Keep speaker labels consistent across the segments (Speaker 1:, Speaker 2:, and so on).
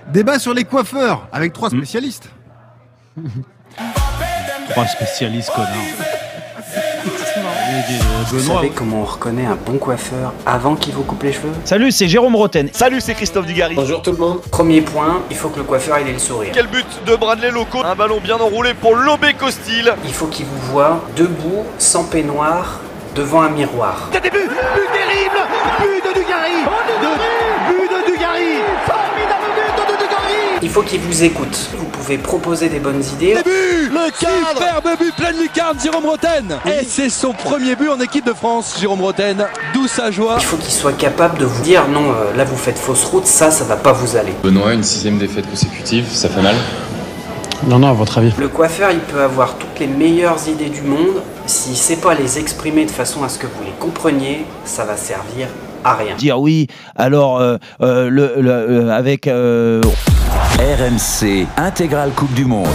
Speaker 1: Débat sur les coiffeurs avec 3 spécialistes.
Speaker 2: 3 spécialistes, connard.
Speaker 3: Vous savez comment on reconnaît un bon coiffeur avant qu'il vous coupe les cheveux?
Speaker 4: Salut, c'est Jérôme Roten.
Speaker 5: Salut, c'est Christophe Dugarry.
Speaker 6: Bonjour tout le monde.
Speaker 3: Premier point, il faut que le coiffeur ait le sourire.
Speaker 5: Quel but de Bradley Loco. Un ballon bien enroulé pour Lobé Costil.
Speaker 3: Il faut qu'il vous voie debout, sans peignoir, devant un miroir.
Speaker 5: T'as des buts terrible. But de Dugarry. But de Dugarry. Formidable but de Dugarry.
Speaker 3: Il faut qu'il vous écoute. Vous pouvez proposer des bonnes idées.
Speaker 7: Le cadre. Superbe but, pleine lucarne, Jérôme Roten. Et c'est son premier but en équipe de France, Jérôme Roten. D'où sa joie.
Speaker 3: Il faut qu'il soit capable de vous dire non, là vous faites fausse route, ça va pas vous aller.
Speaker 8: Benoît, une 6e défaite consécutive, ça fait mal?
Speaker 2: Non, à votre avis.
Speaker 3: Le coiffeur, il peut avoir toutes les meilleures idées du monde. S'il sait pas les exprimer de façon à ce que vous les compreniez, ça va servir à rien.
Speaker 4: Dire oui, alors avec
Speaker 9: RMC Intégrale Coupe du Monde.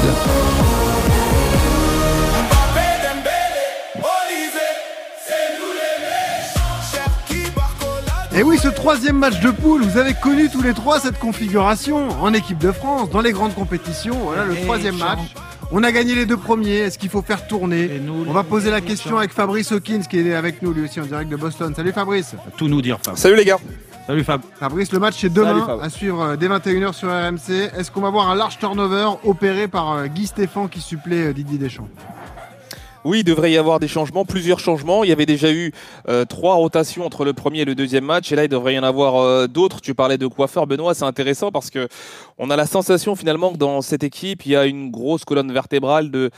Speaker 1: Et oui, ce 3e match de poule, vous avez connu tous les 3 cette configuration en équipe de France, dans les grandes compétitions. Voilà le 3e match. On a gagné les 2 premiers. Est-ce qu'il faut faire tourner? On va poser la question avec Fabrice Hawkins qui est avec nous lui aussi en direct de Boston. Salut Fabrice.
Speaker 2: Tout nous dire, Fab.
Speaker 5: Salut les gars.
Speaker 2: Salut Fab.
Speaker 1: Fabrice, le match c'est demain à suivre dès 21h sur RMC. Est-ce qu'on va voir un large turnover opéré par Guy Stéphane qui supplée Didier Deschamps?
Speaker 10: Oui, il devrait y avoir des changements, plusieurs changements. Il y avait déjà eu 3 rotations entre le premier et le deuxième match. Et là, il devrait y en avoir d'autres. Tu parlais de coiffeur, Benoît. C'est intéressant parce que on a la sensation finalement que dans cette équipe, il y a une grosse colonne vertébrale de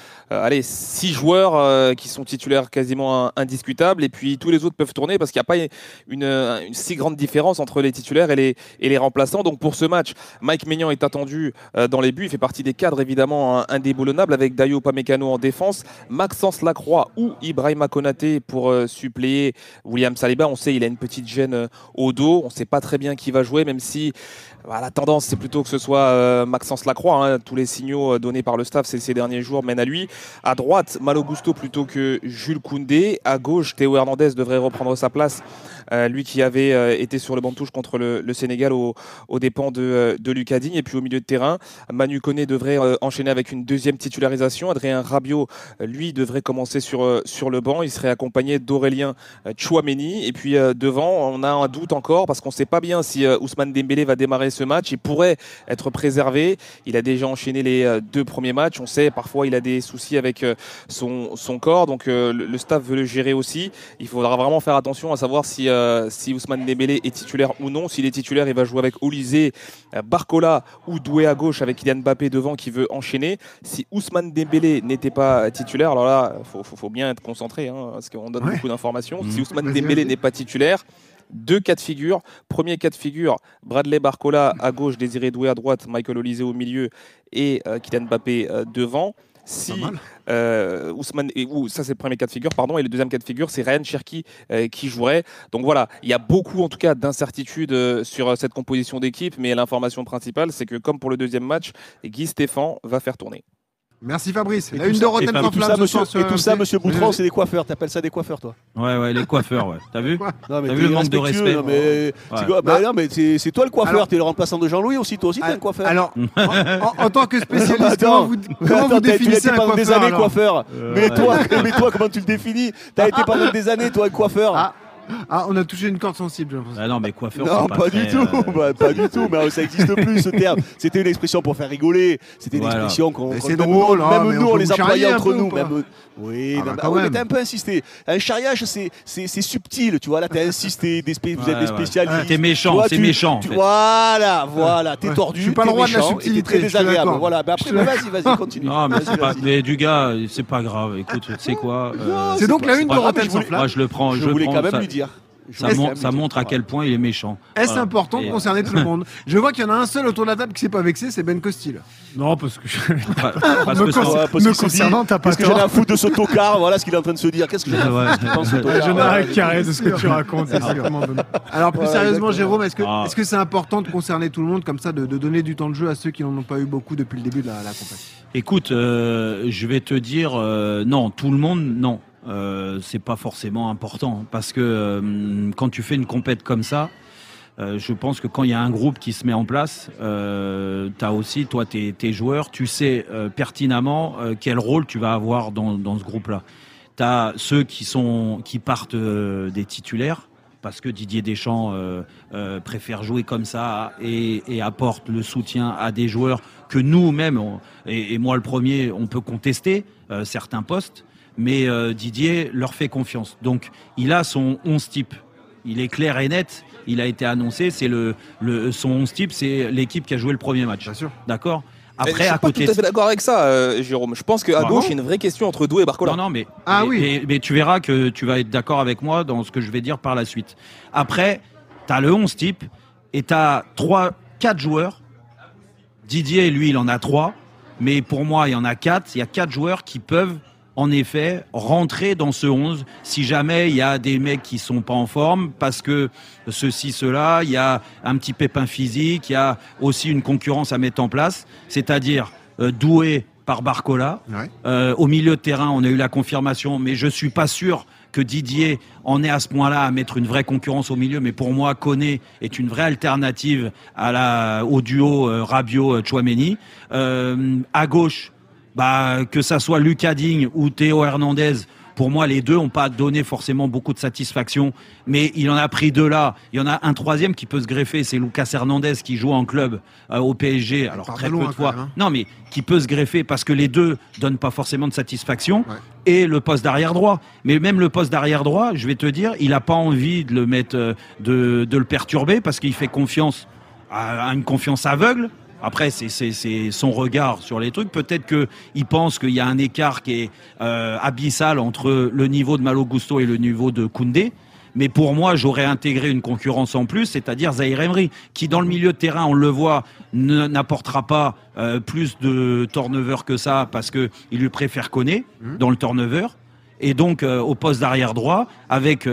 Speaker 10: 6 joueurs qui sont titulaires quasiment indiscutables. Et puis tous les autres peuvent tourner parce qu'il n'y a pas une si grande différence entre les titulaires et les remplaçants. Donc pour ce match, Mike Maignan est attendu dans les buts. Il fait partie des cadres évidemment indéboulonnables avec Dayo Upamecano en défense, Maxence Lacroix ou Ibrahima Konaté pour suppléer William Saliba. On sait il a une petite gêne au dos. On ne sait pas très bien qui va jouer, même si la tendance c'est plutôt que ce soit Maxence Lacroix. Hein. Tous les signaux donnés par le staff ces derniers jours mènent à lui. À droite, Malo Gusto plutôt que Jules Koundé. À gauche, Théo Hernandez devrait reprendre sa place. Lui qui avait été sur le banc de touche contre le Sénégal aux dépens de Lucas Digne. Et puis au milieu de terrain, Manu Koné devrait enchaîner avec une 2e titularisation. Adrien Rabiot, lui, devrait commencer sur le banc. Il serait accompagné d'Aurélien Tchouaméni. Et puis devant, on a un doute encore parce qu'on ne sait pas bien si Ousmane Dembélé va démarrer ce match. Il pourrait être préservé. Il a déjà enchaîné les 2 premiers matchs. On sait parfois il a des soucis avec son corps. Donc le staff veut le gérer aussi. Il faudra vraiment faire attention à savoir si Ousmane Dembélé est titulaire ou non. S'il est titulaire, il va jouer avec Olysée, Barcola ou Doué à gauche avec Kylian Mbappé devant qui veut enchaîner. Si Ousmane Dembélé n'était pas titulaire, alors là, faut bien être concentré parce qu'on donne beaucoup d'informations. Si Ousmane Dembélé n'est pas titulaire, 2 cas de figure. Premier cas de figure, Bradley Barcola à gauche, Désiré Doué à droite, Michael Olysée au milieu et Kylian Mbappé devant. Si ça c'est le premier cas de figure, et le deuxième cas de figure c'est Ryan Cherki qui jouerait. Donc voilà, il y a beaucoup en tout cas d'incertitudes sur cette composition d'équipe, mais l'information principale c'est que comme pour le deuxième match, Guy Stéphane va faire tourner.
Speaker 1: Merci Fabrice. La une de Rotten
Speaker 7: et tout ça, monsieur Boutron, c'est des coiffeurs. T'appelles ça des coiffeurs, toi?
Speaker 2: Ouais, les coiffeurs, ouais. T'as vu?
Speaker 7: Non, mais
Speaker 2: t'as vu le manque de respect?
Speaker 7: Non, mais c'est toi le coiffeur. T'es le remplaçant de Jean-Louis aussi. Toi aussi, t'es un coiffeur.
Speaker 1: Alors, en tant que spécialiste, comment vous définissez un coiffeur?
Speaker 7: Tu l'as été pendant des années coiffeur. Mais toi, comment tu le définis? T'as été pendant des années, toi, un coiffeur.
Speaker 1: On a touché une corde sensible.
Speaker 2: Non, mais coiffeur,
Speaker 7: non, pas du tout. Pas du tout. Mais ça n'existe plus ce terme. C'était une expression pour faire rigoler. C'était une expression qu'on.
Speaker 1: C'est drôle.
Speaker 7: Même nous, on les employait entre nous.
Speaker 1: Oui,
Speaker 7: mais t'as un peu insisté. Un charriage, c'est subtil. Tu vois, là, t'as insisté. Vous êtes des spécialistes.
Speaker 2: T'es méchant, c'est méchant.
Speaker 7: Voilà. T'es tordu.
Speaker 1: Je suis pas le roi de la subtilité.
Speaker 7: T'es très désagréable. Voilà. Après, vas-y, continue.
Speaker 2: Non, mais du gars, c'est pas grave. Écoute, tu sais quoi?
Speaker 1: C'est donc la une de Rotten sans flamme.
Speaker 2: Moi, je le prends.
Speaker 7: Je voulais quand même lui dire.
Speaker 2: Ça montre à quel point il est méchant.
Speaker 1: Est-ce important de concerner tout le monde? Je vois qu'il y en a un seul autour de la table qui s'est pas vexé, c'est Ben Costil.
Speaker 2: Non, parce que
Speaker 1: me concernant, t'as pas
Speaker 7: parce que j'en ai à foutre de ce tocard, voilà ce qu'il est en train de se dire. Qu'est-ce que
Speaker 1: j'en ai un carré de ce que tu racontes. Alors plus sérieusement, Jérôme, est-ce que c'est important de concerner tout le monde comme ça, de donner du temps de jeu à ceux qui n'en ont pas eu beaucoup depuis le début de la compétition?
Speaker 2: Écoute, je vais te dire non, tout le monde, non. C'est pas forcément important parce que quand tu fais une compète comme ça, je pense que quand il y a un groupe qui se met en place, tu as aussi, toi, tes joueurs, tu sais pertinemment quel rôle tu vas avoir dans ce groupe-là. Tu as ceux qui partent des titulaires, parce que Didier Deschamps préfère jouer comme ça et apporte le soutien à des joueurs que nous-mêmes, et moi le premier, on peut contester certains postes, mais Didier leur fait confiance. Donc il a son 11 type. Il est clair et net, il a été annoncé, c'est son 11 type, c'est l'équipe qui a joué le premier match.
Speaker 1: Bien sûr.
Speaker 2: D'accord ?
Speaker 10: Après, je suis pas tout à fait d'accord avec ça, Jérôme. Je pense qu'à gauche, il y a une vraie question entre Doué et Barcola.
Speaker 2: Non, mais,
Speaker 1: oui.
Speaker 2: mais tu verras que tu vas être d'accord avec moi dans ce que je vais dire par la suite. Après, tu as le 11 type et tu as 4 joueurs. Didier, lui, il en a 3. Mais pour moi, il y en a 4. Il y a 4 joueurs qui peuvent, en effet, rentrer dans ce 11 si jamais il y a des mecs qui sont pas en forme parce que ceci, cela, il y a un petit pépin physique, il y a aussi une concurrence à mettre en place, c'est-à-dire Doué par Barcola. Ouais. Au milieu de terrain, on a eu la confirmation, mais je suis pas sûr que Didier en est à ce point-là à mettre une vraie concurrence au milieu, mais pour moi, Koné est une vraie alternative au duo Rabiot-Tchouaméni. À gauche, que ça soit Lucas Digne ou Théo Hernandez, pour moi, les deux n'ont pas donné forcément beaucoup de satisfaction, mais il en a pris 2 là. Il y en a un troisième qui peut se greffer, c'est Lucas Hernandez qui joue en club au PSG. Alors très peu de fois. Non, mais qui peut se greffer parce que les deux donnent pas forcément de satisfaction. Ouais. Et le poste d'arrière droit. Mais même le poste d'arrière droit, je vais te dire, il n'a pas envie de le mettre, de le perturber parce qu'il fait confiance à une confiance aveugle. Après, c'est son regard sur les trucs. Peut-être qu'il pense qu'il y a un écart qui est abyssal entre le niveau de Malo Gusto et le niveau de Koundé. Mais pour moi, j'aurais intégré une concurrence en plus, c'est-à-dire Zahir Emery, qui dans le milieu de terrain, on le voit, n'apportera pas plus de turnover que ça parce qu'il lui préfère Koné dans le turnover. Et donc, au poste d'arrière droit, avec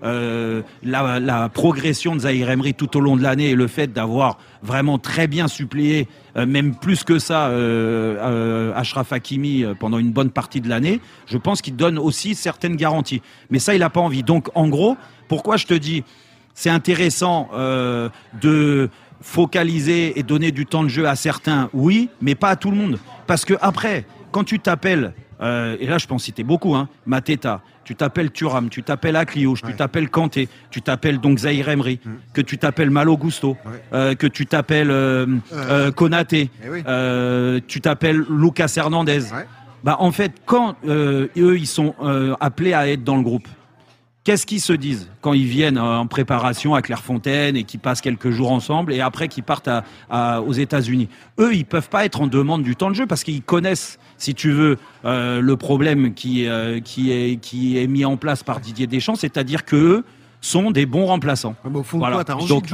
Speaker 2: la progression de Zahir Emery tout au long de l'année et le fait d'avoir vraiment très bien suppléé, même plus que ça, Achraf Hakimi pendant une bonne partie de l'année, je pense qu'il donne aussi certaines garanties. Mais ça, il n'a pas envie. Donc, en gros, pourquoi je te dis, c'est intéressant de focaliser et donner du temps de jeu à certains, oui, mais pas à tout le monde. Parce que après, quand tu t'appelles... et là je peux en citer beaucoup, Mateta, tu t'appelles Thuram, tu t'appelles Akliouche, tu t'appelles Kanté, tu t'appelles donc Zahir Emery, que tu t'appelles Malo Gusto, que tu t'appelles Konaté, tu t'appelles Lucas Hernandez. En fait, quand eux ils sont appelés à être dans le groupe, qu'est-ce qu'ils se disent quand ils viennent en préparation à Clairefontaine et qu'ils passent quelques jours ensemble et après qu'ils partent aux États-Unis? Eux, ils peuvent pas être en demande du temps de jeu parce qu'ils connaissent, si tu veux, le problème qui est mis en place par Didier Deschamps, c'est-à-dire que eux sont des bons remplaçants.
Speaker 1: Voilà.
Speaker 2: Donc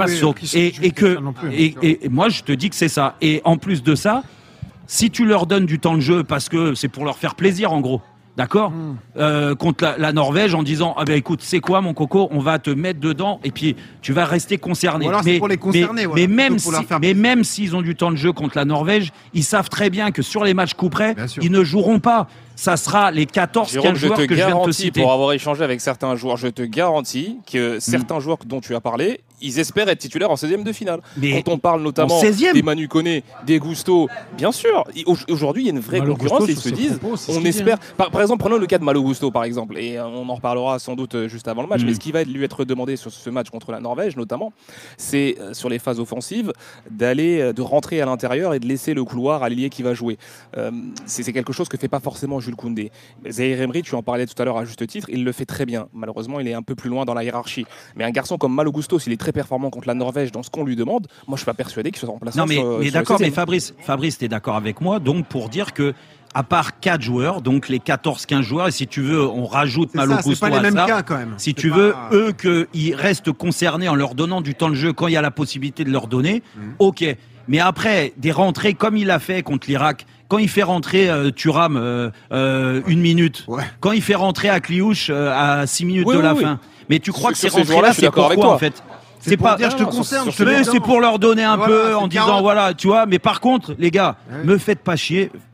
Speaker 2: moi, je te dis que c'est ça. Et en plus de ça, si tu leur donnes du temps de jeu parce que c'est pour leur faire plaisir, en gros. D'accord, contre la Norvège en disant écoute, c'est quoi mon coco, on va te mettre dedans et puis tu vas rester concerné.
Speaker 1: Alors, mais, pour les concerner,
Speaker 2: mais même s'ils ont du temps de jeu contre la Norvège, ils savent très bien que sur les matchs coup près, ils ne joueront pas. Ça sera les 14-15 joueurs que je viens de te citer.
Speaker 10: Pour avoir échangé avec certains joueurs, je te garantis que certains joueurs dont tu as parlé, ils espèrent être titulaires en 16e de finale. Mais quand on parle notamment des Manu Koné, des Gusto, bien sûr, aujourd'hui il y a une vraie concurrence et ils se disent, on espère. Par exemple, prenons le cas de Malo Gusto par exemple, et on en reparlera sans doute juste avant le match, mais ce qui va lui être demandé sur ce match contre la Norvège notamment, c'est sur les phases offensives de rentrer à l'intérieur et de laisser le couloir à l'ailier qui va jouer. C'est quelque chose que fait pas forcément Jules Koundé. Zahir Emery, tu en parlais tout à l'heure à juste titre, il le fait très bien. Malheureusement, il est un peu plus loin dans la hiérarchie. Mais un garçon comme Malo Gusto, s'il est très performant contre la Norvège dans ce qu'on lui demande, moi je suis pas persuadé qu'il soit remplaçant.
Speaker 2: Non mais d'accord, mais Fabrice, t'es d'accord avec moi, donc pour dire que à part 4 joueurs, donc les 14-15 joueurs, et si tu veux, on rajoute Malo Gusto à ça.
Speaker 1: Cas, quand même.
Speaker 2: Si tu veux, eux, qu'ils restent concernés en leur donnant du temps de jeu quand il y a la possibilité de leur donner, ok. Mais après, des rentrées comme il a fait contre l'Irak, quand il fait rentrer Thuram 1 minute, quand il fait rentrer Akliouche à 6 minutes de la fin, mais tu crois que ces rentrées-là, c'est pourquoi en fait? C'est pas
Speaker 1: dire je te concerne,
Speaker 2: c'est pour leur donner un peu en disant voilà, tu vois, mais par contre les gars, me faites pas chier,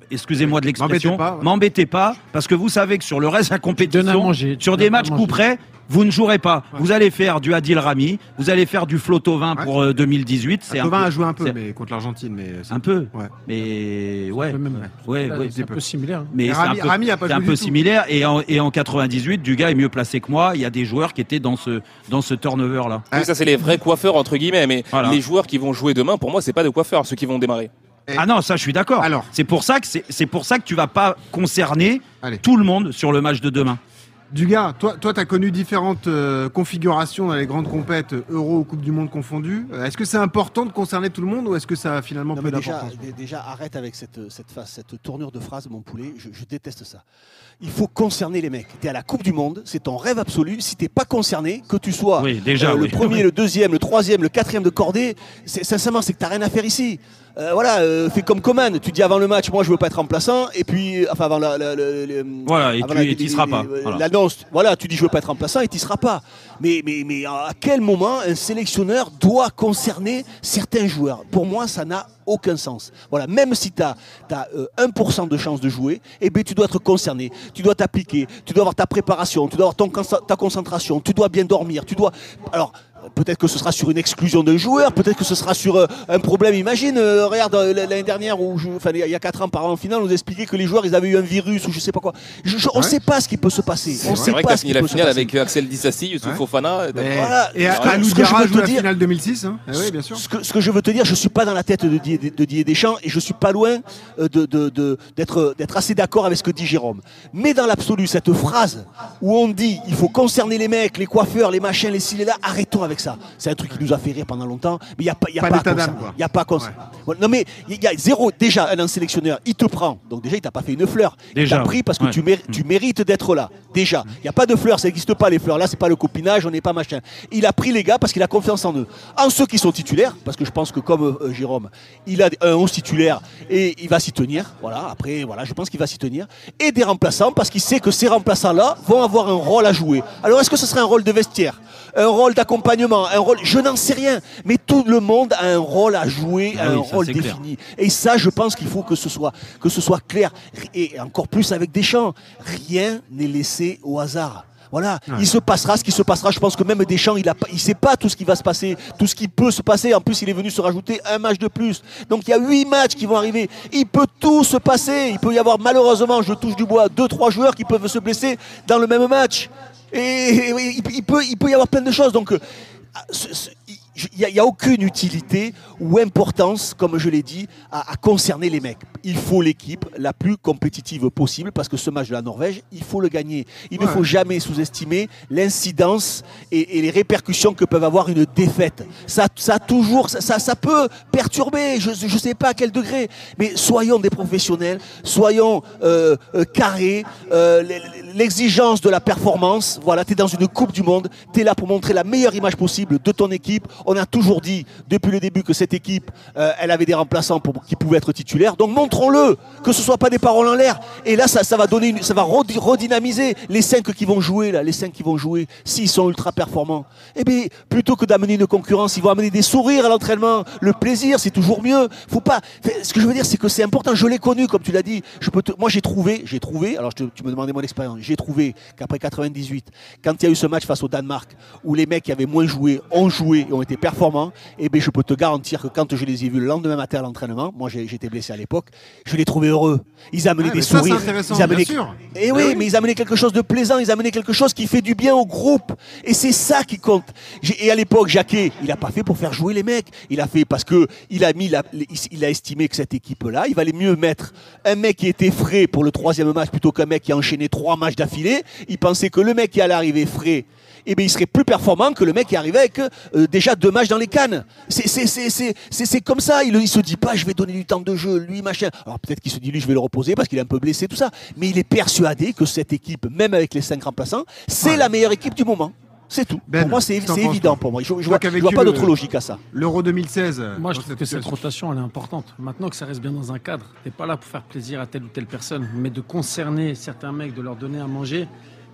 Speaker 2: excusez-moi de l'expression,
Speaker 1: M'embêtez pas, ouais.
Speaker 2: m'embêtez pas, parce que vous savez que sur le reste de la
Speaker 6: Donne à
Speaker 2: compétition,
Speaker 6: manger,
Speaker 2: sur
Speaker 6: donne
Speaker 2: des
Speaker 6: à
Speaker 2: matchs
Speaker 6: manger.
Speaker 2: coup près, vous ne jouerez pas.
Speaker 1: Ouais.
Speaker 2: Vous allez faire du Adil Rami, vous allez faire du Flotovin
Speaker 1: Ouais.
Speaker 2: pour 2018. C'est
Speaker 1: Tovin
Speaker 2: un
Speaker 1: a joué un peu,
Speaker 2: c'est-
Speaker 1: mais contre l'Argentine, mais c'est-
Speaker 2: un peu.
Speaker 1: Ouais.
Speaker 2: Mais ouais,
Speaker 6: Même-
Speaker 2: ouais,
Speaker 6: Là,
Speaker 2: ouais.
Speaker 6: c'est un peu similaire. hein.
Speaker 2: Mais
Speaker 1: Et
Speaker 2: c'est un
Speaker 1: Rami-
Speaker 2: peu,
Speaker 1: Rami a pas
Speaker 2: c'est un
Speaker 1: joué
Speaker 2: peu
Speaker 1: du tout.
Speaker 2: similaire. Et en 98, Dugas est mieux placé que moi. Il y a des joueurs qui étaient dans ce turnover là.
Speaker 10: Oui, ça c'est les vrais coiffeurs entre guillemets, mais
Speaker 2: Voilà.
Speaker 10: les joueurs qui vont jouer demain, pour moi, c'est pas des coiffeurs ceux qui vont démarrer.
Speaker 2: Ah non, ça je suis d'accord.
Speaker 1: Alors.
Speaker 2: C'est pour ça que tu vas pas concerner
Speaker 1: Allez.
Speaker 2: tout le monde sur le match de demain.
Speaker 1: Dugas, toi, tu as connu différentes configurations dans les grandes compètes, Euro ou Coupe du Monde confondues. Est-ce que c'est important de concerner tout le monde ou est-ce que ça a finalement
Speaker 9: Non,
Speaker 1: peu
Speaker 9: mais déjà,
Speaker 1: d'importance?
Speaker 9: déjà, arrête avec cette tournure de phrase, mon poulet. Je déteste ça. Il faut concerner les mecs. Tu es à la Coupe du Monde, c'est ton rêve absolu. Si tu n'es pas concerné, que tu sois
Speaker 2: Oui, déjà,
Speaker 9: le
Speaker 2: oui.
Speaker 9: premier, le deuxième, le troisième, le quatrième de cordée, sincèrement, c'est que tu n'as rien à faire ici. Fais comme Coman. Tu dis avant le match, moi je veux pas être remplaçant. Et puis, enfin, avant
Speaker 2: Voilà, et
Speaker 9: avant
Speaker 2: tu y seras pas. Voilà.
Speaker 9: l'annonce, voilà, tu dis je veux pas être remplaçant et tu y seras pas. Mais à quel moment un sélectionneur doit concerner certains joueurs? Pour moi, ça n'a aucun sens. Voilà, même si tu as 1% de chance de jouer, eh ben, tu dois être concerné, tu dois t'appliquer, tu dois avoir ta préparation, tu dois avoir ta concentration, tu dois bien dormir, tu dois... Alors, peut-être que ce sera sur une exclusion d'un joueur, peut-être que ce sera sur un problème. Imagine, regarde, l'année dernière, il y a 4 ans, par an, en finale, on nous expliquait que les joueurs, ils avaient eu un virus ou je sais pas quoi. On ne sait pas ce qui peut se passer. On
Speaker 10: C'est
Speaker 9: sait
Speaker 10: vrai que
Speaker 9: pas
Speaker 10: t'as
Speaker 9: ce qui
Speaker 10: fini la
Speaker 9: peut se
Speaker 10: finale
Speaker 9: passer.
Speaker 10: avec Axel Dissassi, Youssouf
Speaker 1: Ouais.
Speaker 10: Fofana.
Speaker 9: Voilà.
Speaker 1: Et
Speaker 9: Ce que
Speaker 1: Alou
Speaker 9: je
Speaker 1: Diarra
Speaker 9: veux
Speaker 1: joue
Speaker 9: te
Speaker 1: la
Speaker 9: dire-
Speaker 1: finale 2006. Hein. Oui, bien sûr.
Speaker 9: Ce que je veux te dire, je suis pas dans la tête de Didier Deschamps et je suis pas loin d'être assez d'accord avec ce que dit Jérôme. Mais dans l'absolu, cette phrase où on dit il faut concerner les mecs, les coiffeurs, les machins, les ci, les là, arrêtons avec ça. C'est un truc qui nous a fait rire pendant longtemps, mais il n'y a pas,
Speaker 1: Pas
Speaker 9: à
Speaker 1: d'état d'âme,
Speaker 9: concerner.
Speaker 1: quoi.
Speaker 9: Il y a pas à concerner. Ouais, non mais il y a zéro. Déjà, un sélectionneur, il te prend. Donc déjà, il t'a pas fait une fleur. Il
Speaker 2: Déjà,
Speaker 9: t'a pris parce que
Speaker 2: ouais.
Speaker 9: tu mérites d'être là. Déjà, il n'y a pas de fleurs, ça n'existe pas les fleurs. Là, c'est pas le copinage, on n'est pas machin. Il a pris les gars parce qu'il a confiance en eux. En ceux qui sont titulaires, parce que je pense que comme Jérôme, il a un 11 titulaire et il va s'y tenir. Voilà, après, voilà, je pense qu'il va s'y tenir. Et des remplaçants parce qu'il sait que ces remplaçants-là vont avoir un rôle à jouer. Alors, est-ce que ce serait un rôle de vestiaire, un rôle d'accompagnement, un rôle, je n'en sais rien. Mais tout le monde a un rôle à jouer,
Speaker 2: Ah
Speaker 9: un
Speaker 2: oui, ça,
Speaker 9: rôle
Speaker 2: c'est
Speaker 9: défini. Et ça, je pense qu'il faut que ce soit clair. Et encore plus avec Deschamps, rien n'est laissé au hasard. Voilà, il se passera ce qui se passera. Je pense que même Deschamps, il sait pas tout ce qui va se passer, tout ce qui peut se passer. En plus, il est venu se rajouter un match de plus. Donc il y a 8 matchs qui vont arriver. Il peut tout se passer. Il peut y avoir malheureusement, je touche du bois, 2-3 joueurs qui peuvent se blesser dans le même match. Et il peut y avoir plein de choses. Donc il n'y a aucune utilité ou importance, comme je l'ai dit, à concerner les mecs. Il faut l'équipe la plus compétitive possible parce que ce match de la Norvège, il faut le gagner. Il ne faut jamais sous-estimer l'incidence et les répercussions que peuvent avoir une défaite. Ça peut perturber, je ne sais pas à quel degré, mais soyons des professionnels, soyons carrés, l'exigence de la performance. Voilà, tu es dans une Coupe du Monde, tu es là pour montrer la meilleure image possible de ton équipe. On a toujours dit depuis le début que cette équipe, elle avait des remplaçants qui pouvaient être titulaires. Donc montrons-le, que ce soit pas des paroles en l'air. Et là, ça va redynamiser les 5 qui vont jouer là, les 5 qui vont jouer s'ils sont ultra performants. Eh bien, plutôt que d'amener une concurrence, ils vont amener des sourires à l'entraînement. Le plaisir, c'est toujours mieux. Faut pas. Ce que je veux dire, c'est que c'est important. Je l'ai connu, comme tu l'as dit. Moi, j'ai trouvé. Alors, tu me demandais mon expérience. J'ai trouvé qu'après 98, quand il y a eu ce match face au Danemark, où les mecs qui avaient moins joué ont joué et ont été performants, eh bien, je peux te garantir que quand je les ai vus le lendemain matin à l'entraînement, moi j'étais blessé à l'époque, je les trouvais heureux. Ils amenaient des sourires.
Speaker 1: Ça, c'est intéressant,
Speaker 9: ils amenaient...
Speaker 1: bien sûr.
Speaker 9: Et oui, mais ils amenaient quelque chose de plaisant, ils amenaient quelque chose qui fait du bien au groupe. Et c'est ça qui compte. Et à l'époque, Jacquet, il n'a pas fait pour faire jouer les mecs. Il a fait parce que il a estimé que cette équipe-là, il valait mieux mettre un mec qui était frais pour le 3e match plutôt qu'un mec qui a enchaîné 3 matchs d'affilée. Il pensait que le mec qui allait arriver frais, eh bien, il serait plus performant que le mec qui arrivait avec déjà 2 matchs dans les cannes. C'est comme ça. Il se dit pas, je vais donner du temps de jeu, lui, machin. Alors peut-être qu'il se dit, lui, je vais le reposer parce qu'il est un peu blessé, tout ça. Mais il est persuadé que cette équipe, même avec les 5 remplaçants, c'est la meilleure équipe du moment. C'est tout.
Speaker 1: Ben,
Speaker 9: pour moi, c'est évident pour moi. Je vois
Speaker 1: qu'avec
Speaker 9: pas d'autre logique à ça.
Speaker 1: L'Euro 2016.
Speaker 6: Moi, je trouve que cette rotation, elle est importante. Maintenant que ça reste bien dans un cadre, t'es pas là pour faire plaisir à telle ou telle personne, mais de concerner certains mecs, de leur donner à manger.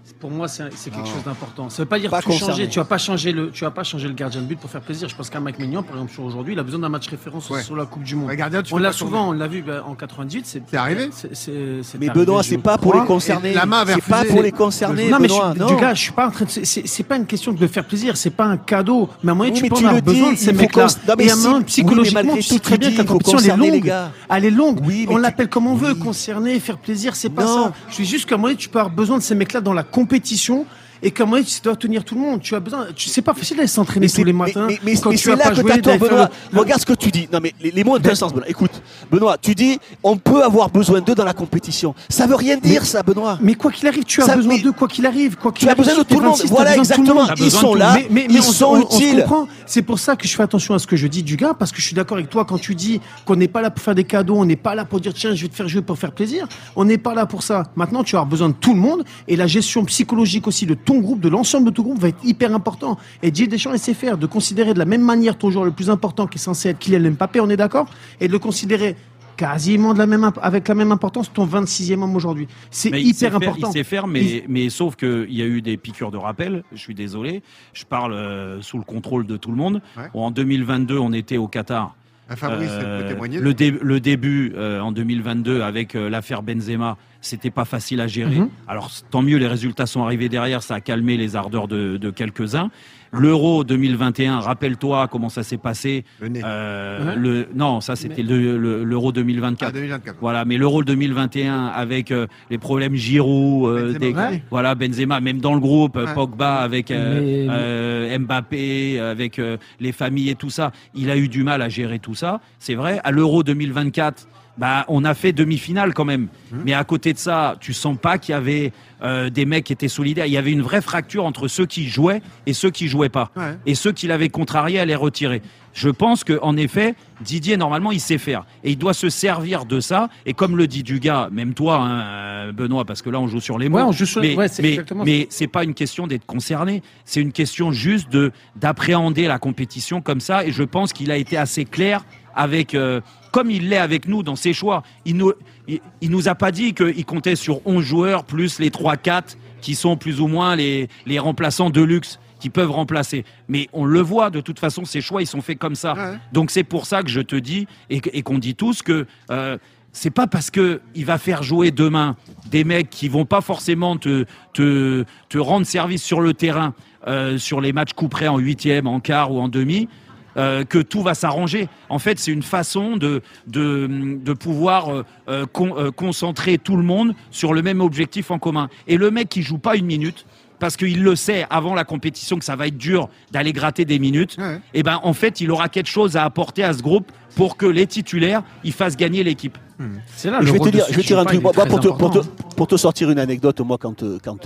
Speaker 6: Pour moi, c'est quelque chose d'important. Ça veut pas dire
Speaker 9: Pas
Speaker 6: tout changer.
Speaker 9: concerné.
Speaker 6: Tu vas pas changer le gardien de but pour faire plaisir. Je pense qu'un Mike Maignan, par exemple, aujourd'hui, il a besoin d'un match référence sur la Coupe du Monde.
Speaker 1: Ouais, gardien, tu
Speaker 6: On
Speaker 1: peux
Speaker 6: l'a
Speaker 1: pas
Speaker 6: souvent, on l'a vu en 98.
Speaker 1: C'est arrivé.
Speaker 9: Mais Benoît, c'est pas pour les concerner.
Speaker 1: Et la main avait
Speaker 9: C'est pas
Speaker 1: refusé
Speaker 9: pour les concerner.
Speaker 6: Non, mais
Speaker 9: Benoît, non.
Speaker 6: du gars, je suis pas en train de. C'est pas une question de faire plaisir. C'est pas un cadeau. Mais à un moment,
Speaker 9: Oui,
Speaker 6: tu
Speaker 9: mais
Speaker 6: peux
Speaker 9: tu
Speaker 6: en avoir
Speaker 9: le dis,
Speaker 6: besoin de ces
Speaker 9: il faut
Speaker 6: mecs-là.
Speaker 9: Non, mais
Speaker 6: Et à un moment,
Speaker 9: si-
Speaker 6: psychologiquement,
Speaker 9: oui, mais malgré
Speaker 6: tu sais
Speaker 9: tout,
Speaker 6: très
Speaker 9: tu
Speaker 6: bien
Speaker 9: dis,
Speaker 6: que la
Speaker 9: il faut
Speaker 6: compétition, elle est
Speaker 9: concerner les
Speaker 6: longue.
Speaker 9: gars.
Speaker 6: Elle est longue.
Speaker 9: Oui, mais
Speaker 6: On
Speaker 9: tu-
Speaker 6: l'appelle comme on veut.
Speaker 9: oui.
Speaker 6: Concerner, faire plaisir, c'est pas
Speaker 9: Non.
Speaker 6: ça. Je dis juste qu'à un moment, tu peux avoir besoin de ces mecs-là dans la compétition. Et qu'à un moment, tu dois tenir tout le monde. Tu as besoin. C'est pas facile d'aller s'entraîner tous les matins.
Speaker 9: Mais
Speaker 6: quand tu
Speaker 9: c'est
Speaker 6: vas
Speaker 9: là
Speaker 6: pas
Speaker 9: que
Speaker 6: jouer,
Speaker 9: t'as tort,
Speaker 6: d'aller faire
Speaker 9: Benoît.
Speaker 6: le-
Speaker 9: Regarde ce que tu dis. Non, mais les mots ont un sens, Benoît. Écoute, Benoît, tu dis on peut avoir besoin d'eux dans la compétition. Ça veut rien dire, ça, Benoît.
Speaker 6: Mais quoi qu'il arrive, tu as
Speaker 9: Ça,
Speaker 6: besoin
Speaker 9: mais-
Speaker 6: d'eux, quoi qu'il arrive. Quoi qu'il
Speaker 9: Tu as
Speaker 6: arrive,
Speaker 9: besoin de
Speaker 6: sur tes
Speaker 9: tout le monde.
Speaker 6: 26, t'as
Speaker 9: Voilà,
Speaker 6: besoin de tout le
Speaker 9: exactement.
Speaker 6: monde.
Speaker 9: Ils sont là.
Speaker 6: Mais
Speaker 9: Ils
Speaker 6: on
Speaker 9: sont
Speaker 6: se
Speaker 9: utiles.
Speaker 6: comprend. C'est pour ça que je fais attention à ce que je dis du gars, parce que je suis d'accord avec toi quand tu dis qu'on n'est pas là pour faire des cadeaux, on n'est pas là pour dire tiens, je vais te faire jouer pour faire plaisir. On n'est pas là pour ça. Maintenant, tu as besoin de tout le monde et la gestion psychologique aussi de ton groupe, de l'ensemble de ton groupe va être hyper important. Et Didier Deschamps essaie faire de considérer de la même manière ton joueur le plus important qui est censé être Kylian Mbappé, on est d'accord, et de le considérer quasiment avec la même importance ton 26e homme aujourd'hui. C'est
Speaker 2: Mais
Speaker 6: hyper important.
Speaker 2: Il sait faire, mais sauf qu'il y a eu des piqûres de rappel. Je suis désolé. Je parle sous le contrôle de tout le monde.
Speaker 1: Ouais.
Speaker 2: En 2022, on était au Qatar.
Speaker 1: Fabrice peut témoigner.
Speaker 2: Le début en 2022 avec l'affaire Benzema, c'était pas facile à gérer. Alors tant mieux, les résultats sont arrivés derrière, ça a calmé les ardeurs de quelques-uns. L'Euro 2021, rappelle-toi comment ça s'est passé.
Speaker 1: Le nez.
Speaker 2: Non, ça c'était l'Euro 2024.
Speaker 1: 2024.
Speaker 2: Voilà, mais l'Euro 2021 avec les problèmes Giroud,
Speaker 1: Benzema,
Speaker 2: Benzema, même dans le groupe,
Speaker 1: Ouais.
Speaker 2: Pogba avec Mbappé, avec les familles et tout ça, il a eu du mal à gérer tout ça. C'est vrai. À l'Euro 2024. Bah, on a fait demi-finale quand même. Mais à côté de ça, tu sens pas qu'il y avait des mecs qui étaient solidaires. Il y avait une vraie fracture entre ceux qui jouaient et ceux qui jouaient pas.
Speaker 1: Ouais.
Speaker 2: Et ceux qui l'avaient contrarié à les retirer. Je pense qu'en effet, Didier, normalement, il sait faire. Et il doit se servir de ça. Et comme le dit Dugas, même toi, hein, Benoît, parce que là, on joue sur les mots.
Speaker 6: Ouais, on joue sur les- ouais, c'est
Speaker 2: mais
Speaker 6: exactement
Speaker 2: c'est pas une question d'être concerné. C'est une question juste d'appréhender la compétition comme ça. Et je pense qu'il a été assez clair avec... comme il l'est avec nous dans ses choix. Il nous a pas dit qu'il comptait sur 11 joueurs plus les 3-4 qui sont plus ou moins les remplaçants de luxe qui peuvent remplacer. Mais on le voit, de toute façon, ces choix, ils sont faits comme ça.
Speaker 1: Ouais.
Speaker 2: Donc c'est pour ça que je te dis, et qu'on dit tous, que c'est pas parce qu'il va faire jouer demain des mecs qui vont pas forcément te rendre service sur le terrain, sur les matchs coup près en 8e, en quart ou en demi, que tout va s'arranger. En fait, c'est une façon de pouvoir concentrer tout le monde sur le même objectif en commun. Et le mec qui joue pas une minute, parce qu'il le sait avant la compétition que ça va être dur d'aller gratter des minutes,
Speaker 1: Ouais.
Speaker 2: et ben en fait, il aura quelque chose à apporter à ce groupe pour que les titulaires, ils fassent gagner l'équipe.
Speaker 6: C'est là
Speaker 9: Je
Speaker 6: le
Speaker 9: vais
Speaker 6: rôle
Speaker 9: te dire,
Speaker 6: de
Speaker 9: je vais te dire un truc.
Speaker 6: Champagne est
Speaker 9: Moi,
Speaker 6: très important.
Speaker 9: pour te sortir une anecdote, moi, quand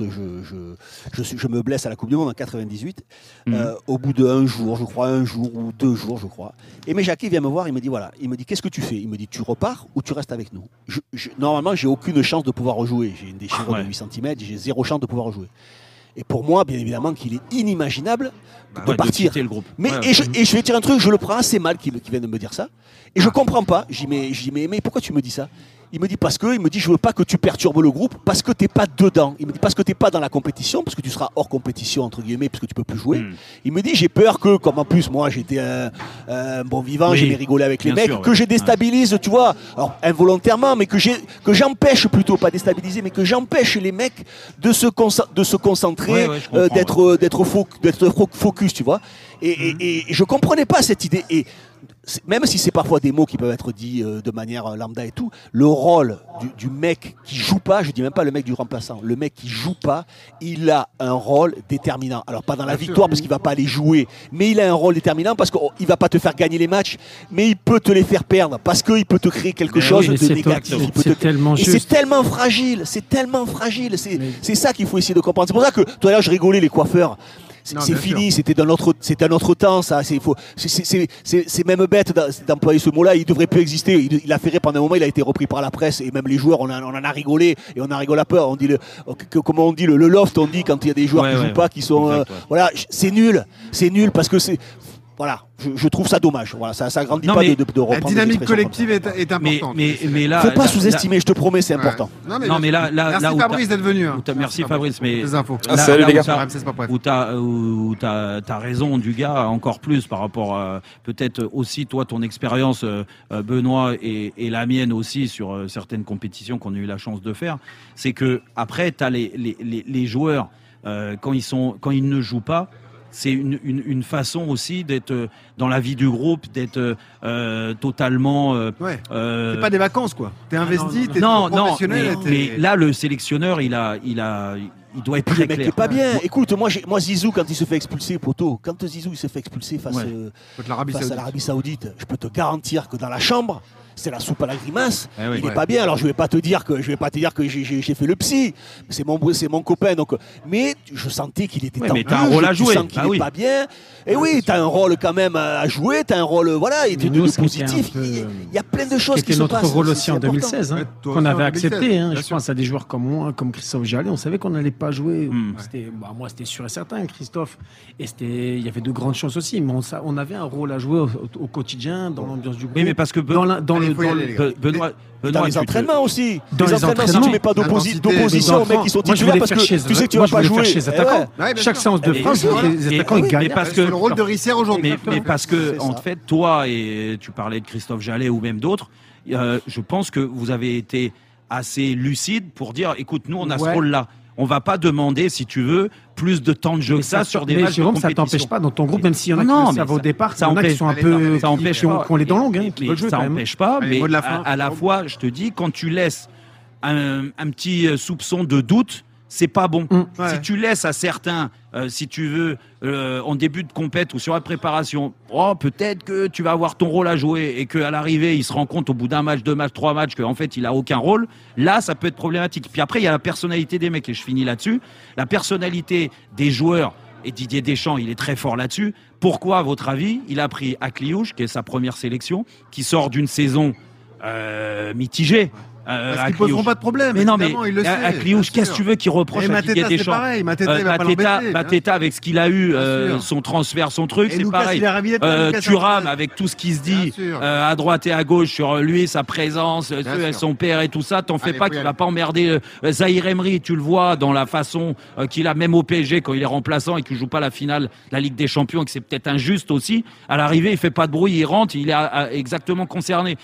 Speaker 9: je me blesse à la Coupe du Monde en 98, au bout d'un jour, je crois, un jour ou 2 jours, je crois, Aimé Jacquet vient me voir, il me dit voilà, il me dit qu'est-ce que tu fais? Il me dit tu repars ou tu restes avec nous? Normalement, j'ai aucune chance de pouvoir rejouer. J'ai une déchirure de 8 cm, j'ai 0 chance de pouvoir rejouer. Et pour moi, bien évidemment, qu'il est inimaginable de partir.
Speaker 2: quitter le groupe.
Speaker 9: Mais,
Speaker 2: Ouais,
Speaker 9: et je vais te dire un truc, je le prends assez mal qu'il vienne de me dire ça. Et je comprends pas. Je dis mais pourquoi tu me dis ça? Il me dit je veux pas que tu perturbes le groupe parce que t'es pas dedans. Il me dit parce que t'es pas dans la compétition, parce que tu seras hors compétition entre guillemets, parce que tu peux plus jouer. Il me dit j'ai peur que, comme en plus moi j'étais un bon vivant,
Speaker 2: Oui,
Speaker 9: j'aimais rigoler avec les
Speaker 2: bien
Speaker 9: mecs,
Speaker 2: sûr,
Speaker 9: que
Speaker 2: ouais.
Speaker 9: je déstabilise, tu vois, alors involontairement, mais que j'empêche plutôt, pas déstabiliser, mais que j'empêche les mecs de se concentrer,
Speaker 2: Ouais, je comprends,
Speaker 9: d'être focus, tu vois. Et je comprenais pas cette idée. Et même si c'est parfois des mots qui peuvent être dits de manière lambda et tout, le rôle du mec qui joue pas, je dis même pas le mec du remplaçant, le mec qui joue pas, il a un rôle déterminant. Alors pas dans la victoire parce qu'il va pas aller jouer, mais il a un rôle déterminant parce qu'il va pas te faire gagner les matchs, mais il peut te les faire perdre parce qu'il peut te créer quelque chose de négatif.
Speaker 6: C'est tellement
Speaker 9: Et
Speaker 6: juste.
Speaker 9: c'est tellement fragile, c'est ça qu'il faut essayer de comprendre. C'est pour ça que tout à l'heure je rigolais les coiffeurs.
Speaker 1: Non,
Speaker 9: C'est
Speaker 1: bien
Speaker 9: fini, c'était un autre temps, ça. C'est même bête d'employer ce mot-là. Il devrait plus exister. Il a fait pendant un moment, il a été repris par la presse et même les joueurs, on en a rigolé et on a rigolé à peur. On dit comment on dit le loft, on dit quand il y a des joueurs qui jouent pas, qui sont voilà, c'est nul parce que voilà, je trouve ça dommage. Voilà, ça grandit
Speaker 2: Non,
Speaker 9: pas
Speaker 2: mais
Speaker 9: de reprendre.
Speaker 1: La dynamique collective est importante.
Speaker 2: Mais là,
Speaker 9: faut pas sous-estimer, je te promets, c'est important.
Speaker 2: Non, mais là,
Speaker 1: merci Fabrice d'être venu.
Speaker 2: Merci Fabrice, mais
Speaker 1: des infos.
Speaker 10: Salut les gars.
Speaker 2: Où t'as raison du gars encore plus par rapport à peut-être aussi toi ton expérience Benoît et la mienne aussi sur certaines compétitions qu'on a eu la chance de faire, c'est que après t'as les joueurs quand ils ne jouent pas. C'est une façon aussi d'être dans la vie du groupe, d'être totalement.
Speaker 1: C'est pas des vacances, quoi. T'es investi, t'es professionnel.
Speaker 2: Mais là, le sélectionneur, il doit être très clair.
Speaker 9: Le mec est pas bien. Écoute, moi Zizou, quand il se fait expulser, poteau, quand Zizou il se fait expulser face à l'Arabie Saoudite, je peux te garantir que dans la chambre, c'est la soupe à la grimace. Il est pas bien. Alors je vais pas te dire que j'ai fait le psy. C'est mon copain. Donc, mais je sentais qu'il était tendu.
Speaker 2: Mais t'as un rôle à jouer.
Speaker 9: Tu sens qu'il est pas bien. Et oui, t'as un rôle quand même à jouer. T'as un rôle, voilà, de positif. Il y a plein de choses qui se passent.
Speaker 6: C'était notre rôle aussi en 2016, qu'on avait accepté. Je pense à des joueurs comme moi, comme Christophe Jallet. On savait qu'on n'allait pas jouer. Moi, c'était sûr et certain, Christophe. Et il y avait de grandes chances aussi. Mais on avait un rôle à jouer au quotidien, dans l'ambiance du groupe.
Speaker 2: Oui, mais parce que Benoît,
Speaker 9: dans les entraînements aussi.
Speaker 6: Dans les entraînements,
Speaker 9: si tu mets pas d'opposition aux mecs qui sont titulaires parce que tu sais que tu vas pas jouer.
Speaker 6: Chaque séance de France, les attaquants ils gagnent.
Speaker 1: C'est le rôle de Risser aujourd'hui.
Speaker 2: Mais parce que en fait, toi et tu parlais de Christophe Jallet ou même d'autres, je pense que vous avez été assez lucide pour dire, écoute, nous on a ce rôle-là. On va pas demander, si tu veux, plus de temps de jeu que ça sur des matchs de compétition.
Speaker 6: Ça t'empêche pas dans ton groupe, même s'il y en a qui le savent au départ, ça empêche, qui sont un peu, qui ont les dents longues,
Speaker 2: ça empêche pas. Mais à la fois, je te dis, quand tu laisses un petit soupçon de doute, c'est pas bon. Si tu laisses à certains, si tu veux, en début de compète ou sur la préparation, peut-être que tu vas avoir ton rôle à jouer et qu'à l'arrivée, il se rend compte au bout d'un match, 2 matchs, 3 matchs qu'en fait, il a aucun rôle. Là, ça peut être problématique. Puis après, il y a la personnalité des mecs et je finis là-dessus. La personnalité des joueurs, et Didier Deschamps, il est très fort là-dessus. Pourquoi, à votre avis, il a pris Akliouche, qui est sa première sélection, qui sort d'une saison mitigée?
Speaker 1: Parce qu'ils ne poseront pas de problème.
Speaker 2: Mais non, mais
Speaker 1: Akliouche,
Speaker 2: qu'est-ce que tu veux qu'il reproche à Didier Deschamps?
Speaker 1: Pareil. Mateta,
Speaker 2: avec ce qu'il a eu, son transfert, son truc, c'est pareil. Thuram, avec tout ce qui se dit à droite et à gauche sur lui, sa présence, son père et tout ça, t'en fais pas qu'il va pas emmerder Zahir Emery. Tu le vois dans la façon qu'il a, même au PSG, quand il est remplaçant et qu'il joue pas la finale de la Ligue des Champions, et que c'est peut-être injuste aussi. À l'arrivée, il fait pas de bruit, il rentre, il est exactement concerné.